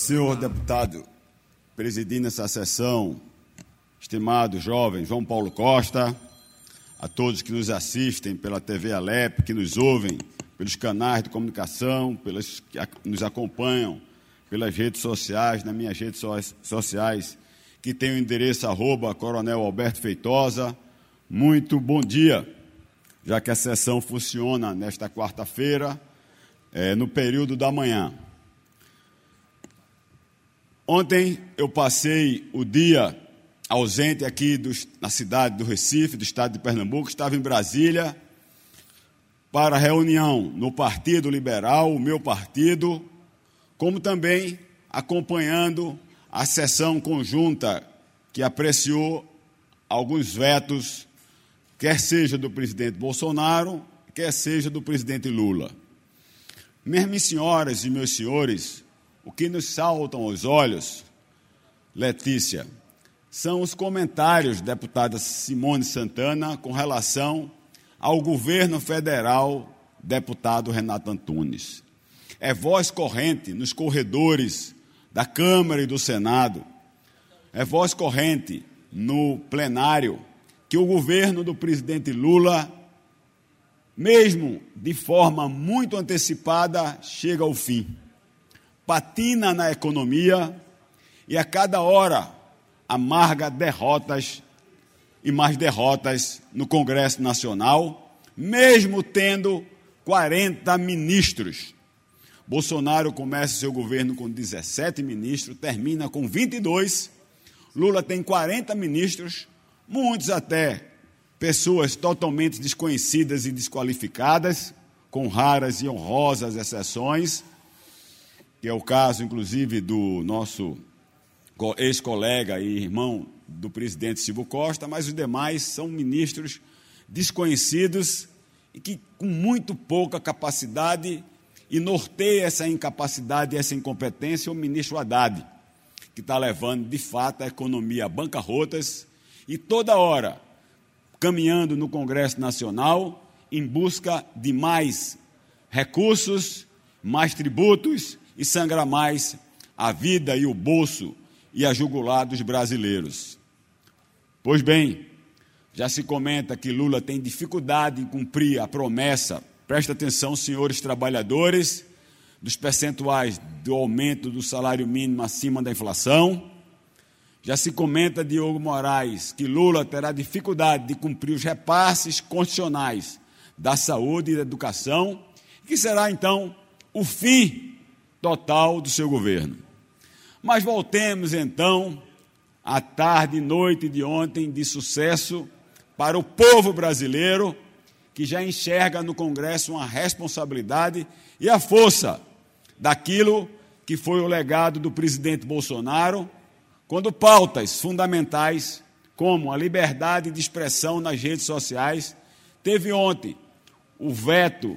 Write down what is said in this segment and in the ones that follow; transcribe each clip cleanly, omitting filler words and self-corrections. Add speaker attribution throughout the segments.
Speaker 1: Senhor deputado, presidindo essa sessão, estimado jovem João Paulo Costa, a todos que nos assistem pela TV Alep, que nos ouvem pelos canais de comunicação, pelos que nos acompanham pelas redes sociais, nas minhas redes sociais, que tem o endereço @Coronel Alberto Feitosa. Muito bom dia, já que a sessão funciona nesta quarta-feira, no período da manhã. Ontem eu passei o dia ausente aqui na cidade do Recife, do estado de Pernambuco, estava em Brasília para reunião no Partido Liberal, o meu partido, como também acompanhando a sessão conjunta que apreciou alguns vetos, quer seja do presidente Bolsonaro, quer seja do presidente Lula. Minhas senhoras e meus senhores, o que nos saltam aos olhos, Letícia, são os comentários da deputada Simone Santana com relação ao governo federal, deputado Renato Antunes. É voz corrente nos corredores da Câmara e do Senado, é voz corrente no plenário que o governo do presidente Lula, mesmo de forma muito antecipada, chega ao fim. Patina na economia e a cada hora amarga derrotas e mais derrotas no Congresso Nacional, mesmo tendo 40 ministros. Bolsonaro começa seu governo com 17 ministros, termina com 22. Lula tem 40 ministros, muitos até pessoas totalmente desconhecidas e desqualificadas, com raras e honrosas exceções, que é o caso, inclusive, do nosso ex-colega e irmão do presidente Silvio Costa, mas os demais são ministros desconhecidos e que, com muito pouca capacidade, e norteia essa incapacidade e essa incompetência o ministro Haddad, que está levando, de fato, a economia a bancarrotas e toda hora caminhando no Congresso Nacional em busca de mais recursos, mais tributos e sangrar mais a vida e o bolso e a jugular dos brasileiros. Pois bem, já se comenta que Lula tem dificuldade em cumprir a promessa, presta atenção, senhores trabalhadores, dos percentuais do aumento do salário mínimo acima da inflação. Já se comenta, Diogo Moraes, que Lula terá dificuldade de cumprir os repasses constitucionais da saúde e da educação, que será, então, o fim total do seu governo. Mas voltemos, então, à tarde e noite de ontem de sucesso para o povo brasileiro, que já enxerga no Congresso uma responsabilidade e a força daquilo que foi o legado do presidente Bolsonaro, quando pautas fundamentais, como a liberdade de expressão nas redes sociais, teve ontem o veto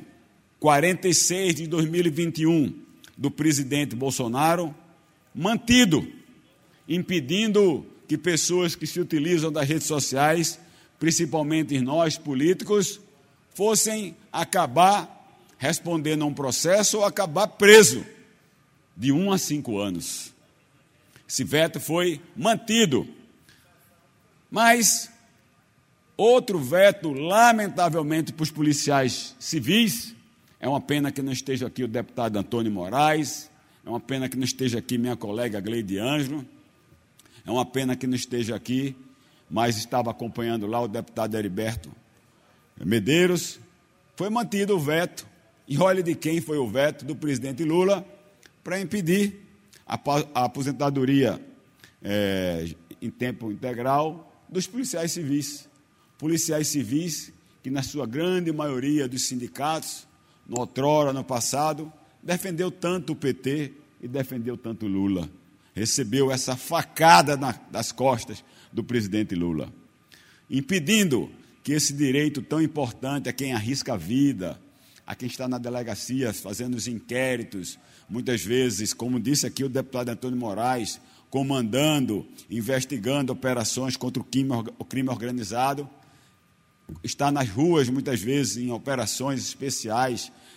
Speaker 1: 46 de 2021 do presidente Bolsonaro, mantido, impedindo que pessoas que se utilizam das redes sociais, principalmente nós políticos, fossem acabar respondendo a um processo ou acabar preso de 1 a 5 anos. Esse veto foi mantido. Mas outro veto, lamentavelmente, para os policiais civis, é uma pena que não esteja aqui o deputado Antônio Moraes, é uma pena que não esteja aqui minha colega Gleide Ângelo, é uma pena que não esteja aqui, mas estava acompanhando lá o deputado Heriberto Medeiros. Foi mantido o veto, e olha de quem foi o veto, do presidente Lula, para impedir a aposentadoria em tempo integral dos policiais civis. Policiais civis que, na sua grande maioria dos sindicatos, no outrora, no passado, defendeu tanto o PT e defendeu tanto Lula. Recebeu essa facada das costas do presidente Lula, impedindo que esse direito tão importante a quem arrisca a vida, a quem está na delegacia fazendo os inquéritos, muitas vezes, como disse aqui o deputado Antônio Moraes, comandando, investigando operações contra o crime organizado, está nas ruas, muitas vezes, em operações especiais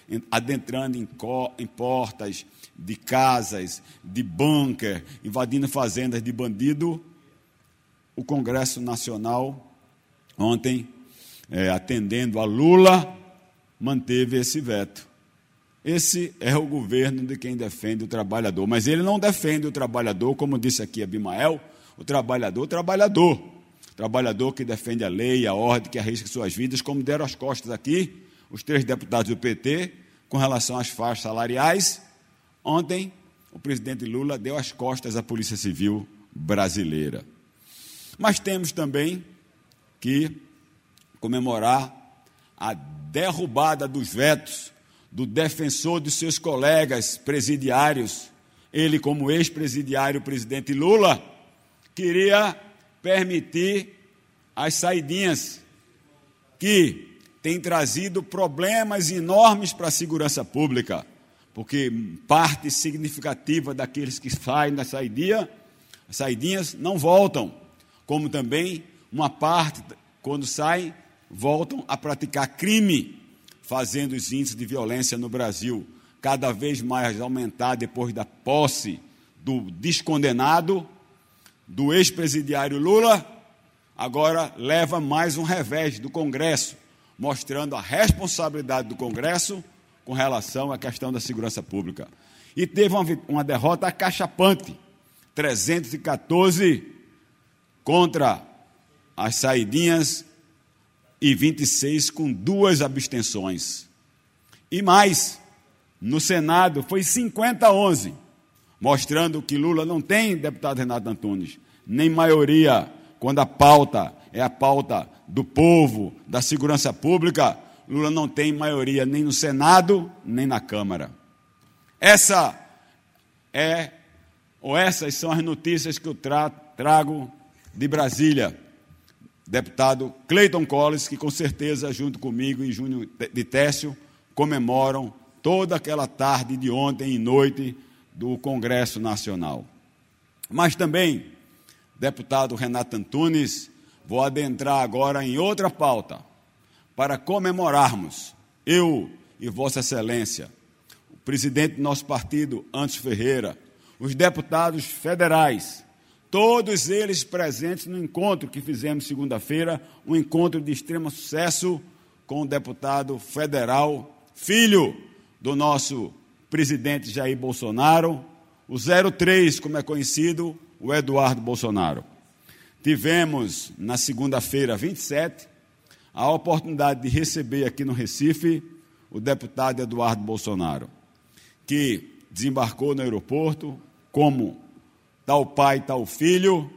Speaker 1: adentrando em portas de casas, de bunker, invadindo fazendas de bandido. O Congresso Nacional, ontem, atendendo a Lula, manteve esse veto. Esse é o governo de quem defende o trabalhador. Mas ele não defende o trabalhador, como disse aqui Abimael, o trabalhador. Trabalhador que defende a lei, a ordem, que arrisca suas vidas, como deram as costas aqui os 3 deputados do PT, com relação às faixas salariais. Ontem, o presidente Lula deu as costas à Polícia Civil brasileira. Mas temos também que comemorar a derrubada dos vetos do defensor dos seus colegas presidiários. Ele, como ex-presidiário, o presidente Lula, queria permitir as saidinhas, que tem trazido problemas enormes para a segurança pública, porque parte significativa daqueles que saem das saidinhas não voltam, como também uma parte, quando saem, voltam a praticar crime, fazendo os índices de violência no Brasil cada vez mais aumentar depois da posse do descondenado, do ex-presidiário Lula. Agora leva mais um revés do Congresso, mostrando a responsabilidade do Congresso com relação à questão da segurança pública. E teve uma derrota acachapante, 314 contra as saidinhas e 26 com 2 abstenções. E mais, no Senado foi 50-11, mostrando que Lula não tem, deputado Renato Antunes, nem maioria, quando a pauta é a pauta do povo, da segurança pública. Lula não tem maioria nem no Senado, nem na Câmara. Essas são as notícias que eu trago de Brasília. Deputado Cleiton Collins, que com certeza, junto comigo e Júnior de Técio, comemoram toda aquela tarde de ontem e noite do Congresso Nacional. Mas também, deputado Renato Antunes, vou adentrar agora em outra pauta, para comemorarmos, eu e Vossa Excelência, o presidente do nosso partido, Anderson Ferreira, os deputados federais, todos eles presentes no encontro que fizemos segunda-feira, um encontro de extremo sucesso com o deputado federal, filho do nosso presidente Jair Bolsonaro, o 03, como é conhecido, o Eduardo Bolsonaro. Tivemos, na segunda-feira, 27, a oportunidade de receber aqui no Recife o deputado Eduardo Bolsonaro, que desembarcou no aeroporto como tal pai, tal filho,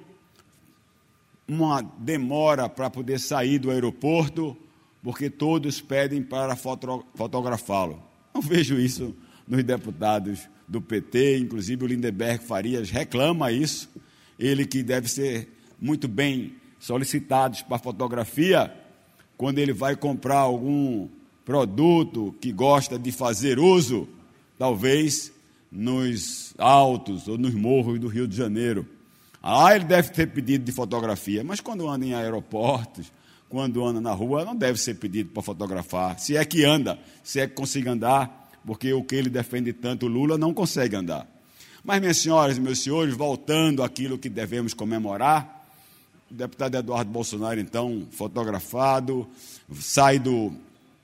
Speaker 1: uma demora para poder sair do aeroporto, porque todos pedem para fotografá-lo. Não vejo isso nos deputados do PT, inclusive o Lindenberg Farias reclama isso, ele que deve ser muito bem solicitado para fotografia, quando ele vai comprar algum produto que gosta de fazer uso, talvez nos altos ou nos morros do Rio de Janeiro. Ele deve ter pedido de fotografia, mas quando anda em aeroportos, quando anda na rua, não deve ser pedido para fotografar, se é que anda, se é que consiga andar, porque o que ele defende tanto, Lula, não consegue andar. Mas, minhas senhoras e meus senhores, voltando àquilo que devemos comemorar, o deputado Eduardo Bolsonaro, então, fotografado, sai do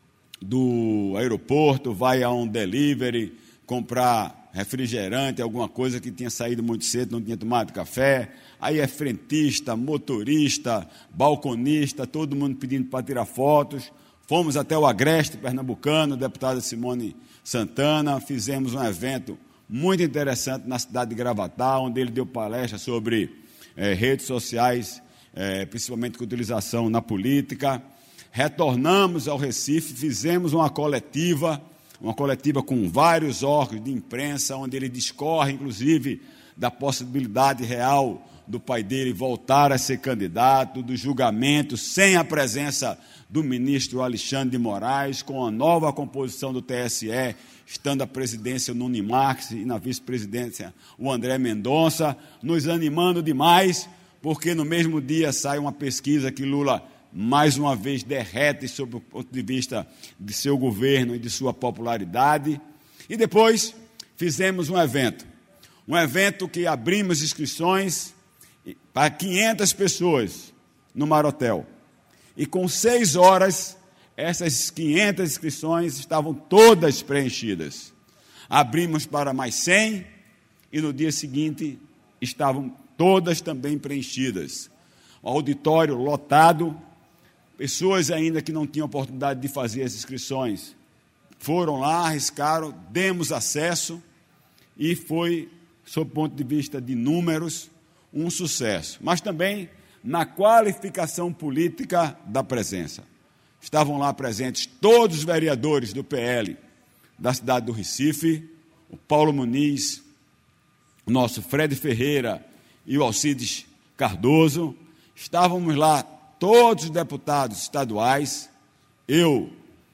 Speaker 1: aeroporto, vai a um delivery, comprar refrigerante, alguma coisa que tinha saído muito cedo, não tinha tomado café, aí é frentista, motorista, balconista, todo mundo pedindo para tirar fotos. Fomos até o Agreste pernambucano, deputada Simone Santana, fizemos um evento muito interessante na cidade de Gravatá, onde ele deu palestra sobre redes sociais, principalmente com utilização na política. Retornamos ao Recife, fizemos uma coletiva com vários órgãos de imprensa, onde ele discorre, inclusive, da possibilidade real do pai dele voltar a ser candidato, do julgamento sem a presença do ministro Alexandre de Moraes, com a nova composição do TSE, estando a presidência o Nunes Marques e na vice-presidência o André Mendonça, nos animando demais, porque no mesmo dia sai uma pesquisa que Lula mais uma vez derrete sob o ponto de vista de seu governo e de sua popularidade. E depois fizemos um evento que abrimos inscrições para 500 pessoas no Marotel. E com 6 horas, essas 500 inscrições estavam todas preenchidas. Abrimos para mais 100 e no dia seguinte estavam todas também preenchidas. O auditório lotado, pessoas ainda que não tinham oportunidade de fazer as inscrições foram lá, arriscaram, demos acesso e foi, sob o ponto de vista de números, um sucesso. Mas também na qualificação política da presença. Estavam lá presentes todos os vereadores do PL da cidade do Recife, o Paulo Muniz, o nosso Fred Ferreira e o Alcides Cardoso. Estávamos lá todos os deputados estaduais, eu,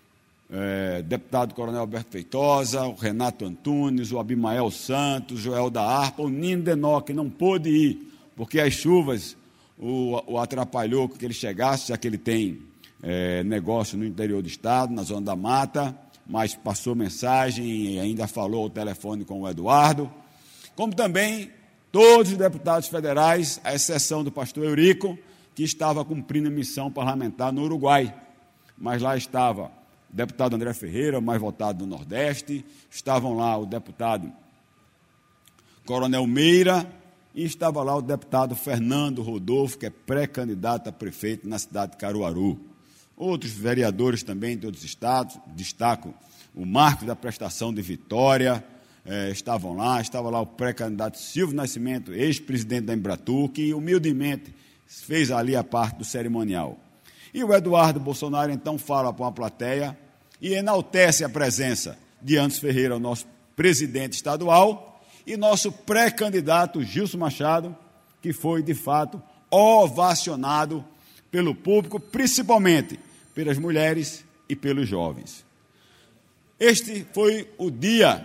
Speaker 1: deputado Coronel Alberto Feitosa, o Renato Antunes, o Abimael Santos, o Joel da Harpa, o Nino Denó, que não pôde ir, porque as chuvas o atrapalhou que ele chegasse, já que ele tem negócio no interior do estado, na zona da mata, mas passou mensagem e ainda falou ao telefone com o Eduardo, como também todos os deputados federais, à exceção do pastor Eurico, que estava cumprindo missão parlamentar no Uruguai, mas lá estava o deputado André Ferreira, mais votado do Nordeste, estavam lá o deputado Coronel Meira, e estava lá o deputado Fernando Rodolfo, que é pré-candidato a prefeito na cidade de Caruaru. Outros vereadores também de outros estados, destaco o Marcos da Prestação de Vitória, estavam lá, estava lá o pré-candidato Silvio Nascimento, ex-presidente da Embratur, que humildemente fez ali a parte do cerimonial. E o Eduardo Bolsonaro, então, fala para uma plateia e enaltece a presença de Anderson Ferreira, o nosso presidente estadual, e nosso pré-candidato Gilson Machado, que foi, de fato, ovacionado pelo público, principalmente pelas mulheres e pelos jovens. Este foi o dia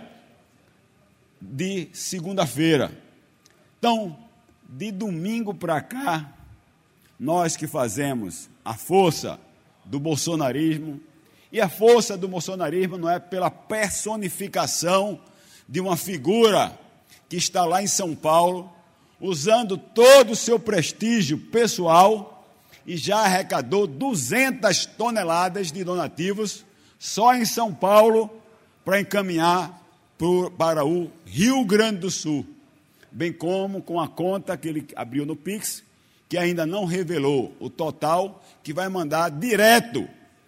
Speaker 1: de segunda-feira. Então, de domingo para cá, nós que fazemos a força do bolsonarismo, e a força do bolsonarismo não é pela personificação de uma figura que está lá em São Paulo, usando todo o seu prestígio pessoal e já arrecadou 200 toneladas de donativos só em São Paulo para encaminhar para o Rio Grande do Sul, bem como com a conta que ele abriu no Pix, que ainda não revelou o total, que vai mandar direto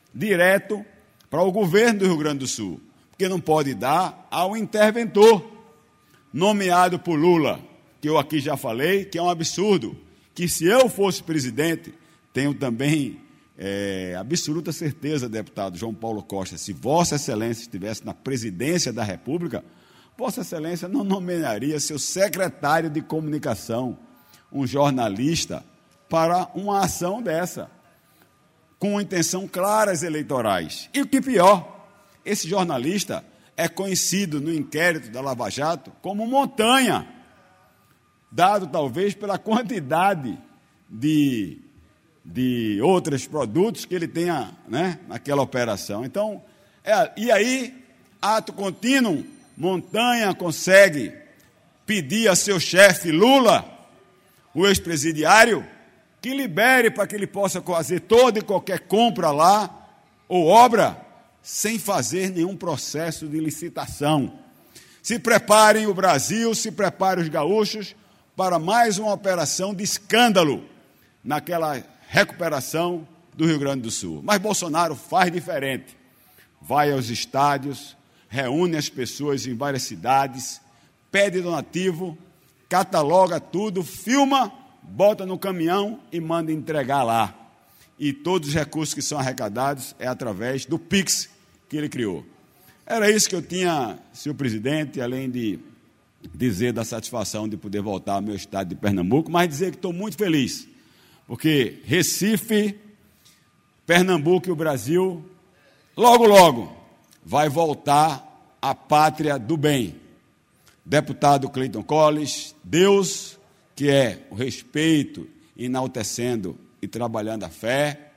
Speaker 1: para o governo do Rio Grande do Sul, porque não pode dar ao interventor, nomeado por Lula, que eu aqui já falei, que é um absurdo, que se eu fosse presidente, tenho também absoluta certeza, deputado João Paulo Costa, se Vossa Excelência estivesse na presidência da República, Vossa Excelência não nomearia seu secretário de comunicação, um jornalista, para uma ação dessa, com intenção claras eleitorais. E o que pior, esse jornalista é conhecido no inquérito da Lava Jato como Montanha, dado talvez pela quantidade de outros produtos que ele tenha, né, naquela operação. Então, e aí, ato contínuo, Montanha consegue pedir a seu chefe Lula, o ex-presidiário, que libere para que ele possa fazer toda e qualquer compra lá, ou obra, sem fazer nenhum processo de licitação. Se preparem o Brasil, se preparem os gaúchos para mais uma operação de escândalo naquela recuperação do Rio Grande do Sul. Mas Bolsonaro faz diferente. Vai aos estádios, reúne as pessoas em várias cidades, pede donativo, cataloga tudo, filma, bota no caminhão e manda entregar lá. E todos os recursos que são arrecadados é através do Pix que ele criou. Era isso que eu tinha, senhor presidente, além de dizer da satisfação de poder voltar ao meu estado de Pernambuco, mas dizer que estou muito feliz, porque Recife, Pernambuco e o Brasil, logo, logo, vai voltar à pátria do bem. Deputado Cleiton Colles, Deus, que é o respeito, enaltecendo e trabalhando a fé,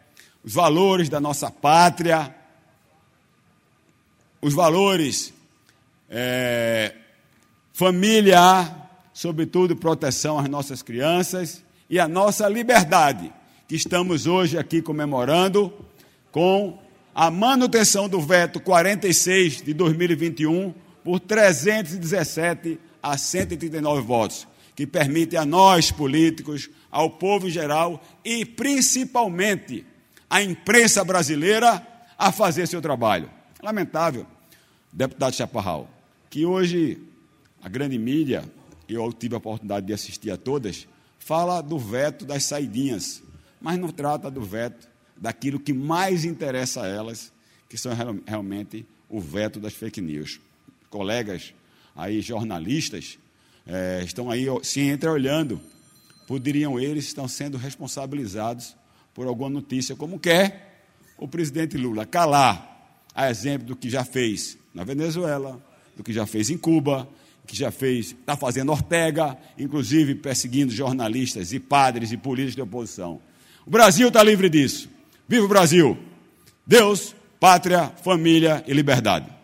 Speaker 1: os valores da nossa pátria, os valores família, sobretudo proteção às nossas crianças e a nossa liberdade, que estamos hoje aqui comemorando com a manutenção do veto 46 de 2021 por 317 a 139 votos, que permite a nós, políticos, ao povo em geral e, principalmente, à imprensa brasileira a fazer seu trabalho. Lamentável, deputado Chaparral, que hoje a grande mídia, eu tive a oportunidade de assistir a todas, fala do veto das saidinhas, mas não trata do veto daquilo que mais interessa a elas, que são realmente o veto das fake news. Colegas aí, jornalistas, estão aí se entreolhando, poderiam eles estão sendo responsabilizados por alguma notícia, como quer o presidente Lula calar, a exemplo do que já fez na Venezuela, do que já fez em Cuba, que já fez, está fazendo Ortega, inclusive perseguindo jornalistas e padres e políticos de oposição. O Brasil está livre disso. Viva o Brasil! Deus, pátria, família e liberdade.